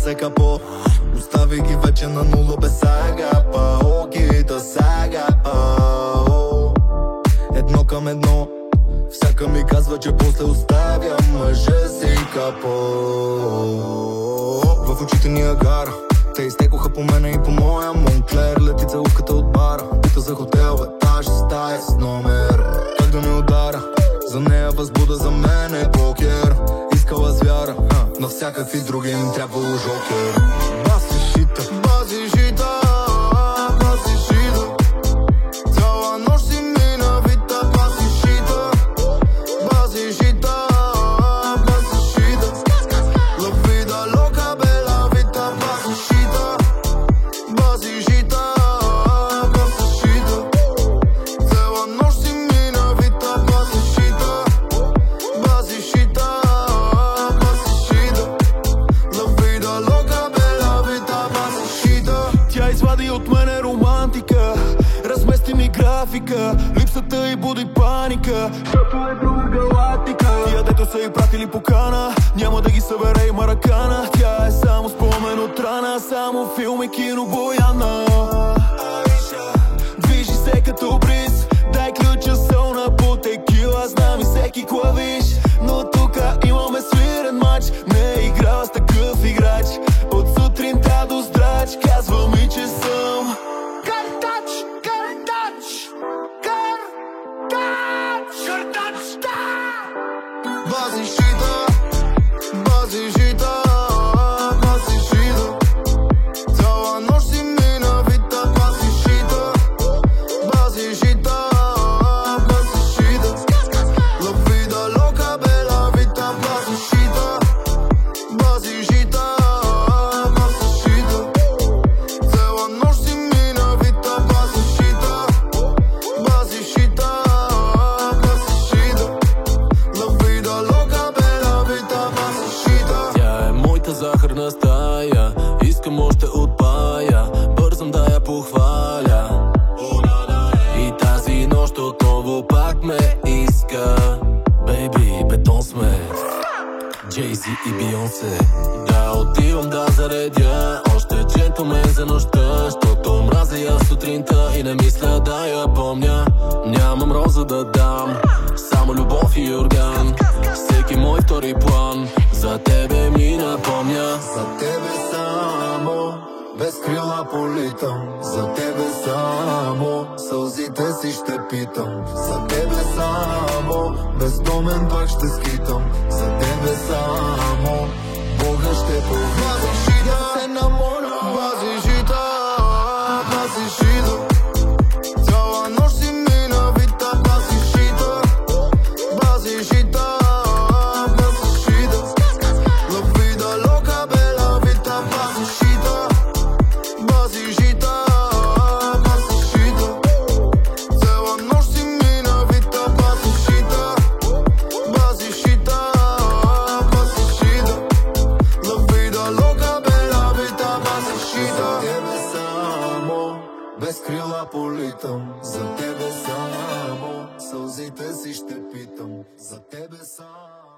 се капо. Остави ги вече на нула без агапа. Окита сага, едно към едно. Всяка ми казва, че после оставя мъжа си капо. В очите ни агара, те изтекоха по мене и по моя Монклер. Лети целувката от бара, пита за хотел, етаж, стая с номер. Как да ме удара, за нея възбуда, за мен е покер. Искала звяра, на всякакви други им трябвало жокер. Баси шита, баси шита, баси шита. Цяла нощ си мина вита, баси шита. Баси шита, баси шита. La vida loca, bella vita, баси шита. Баси шита, баси шита. Цяла нощ си мина вита, баси шита. Баси шита, баси шита. La vida loca, bella vita, баси шита. Тя извади от мене романтика, размести ми графика, липсата й буди паника. Защото е друга галактика. Тия дето са й пратили покана, няма да ги събере и маракана. Тя е само спомен от рана, само филм и кино Бояна. Движи се като бриз, дай ключа солна по текила. Знам и всеки клавиш, но тука имаме свирен матч. Не е играла с такъв играч, от сутринта до здрач. Казва ми, че съм картач, картач, картач, картач, да! Баси шита, баси шита, баси шита. Цяла нощ си мина вита, баси шита. Баси шита, баси шита. La vida loca, bella vita, баси шита. Баси шита, баси шита. Цяла нощ си мина вита, баси шита. Баси шита, баси шита. La vida loca, bella vita, баси шита. Тя е моята захарна стая, искам още от пая, бързам да я похваля. И тази нощ отново пак ме иска. Бейби, бетон сме, Джейзи и Бейонсе. Да отивам да заредя още джентлмен за нощта, щото мразя я сутринта и не мисля да я помня. Нямам роза да дам, само любов и орган. Всеки мой втори план за тебе ми напомня. За тебе само, без крила политам. За тебе само, сълзите си ще питам. За тебе само, бездомен пак ще скитам. За тебе само, Бога ще повидам. Баси шита, се намоля. Баси шита, баси шита. Цяла нощ си мина вита, баси шита. Баси шита, баси шита. La vida loca, bella vita, баси шита. Баси шита, баси шита. Цяла нощ си мина вита, баси шита. Баси шита, баси шита. La vida loca, bella vita, баси шита. За тебе само, без крила политам. За тебе само, сълзите си ще питам. За тебе само.